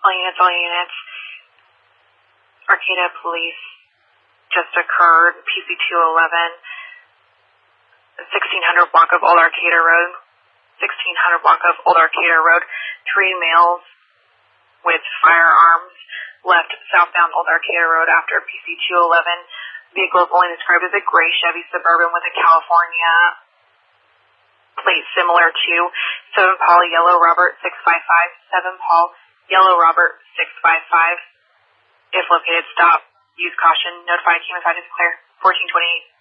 All units. Arcata Police just occurred, PC-211, 1600 block of Old Arcata Road. 1600 block of Old Arcata Road. 3 males with firearms left southbound Old Arcata Road after PC-211. Vehicle is only described as a gray Chevy Suburban with a California plate similar to 7 Paul Yellow Robert 655, 7 Paul Yellow Robert 655. If located, stop. Use caution. Notify Cayman 5 is clear. 1428.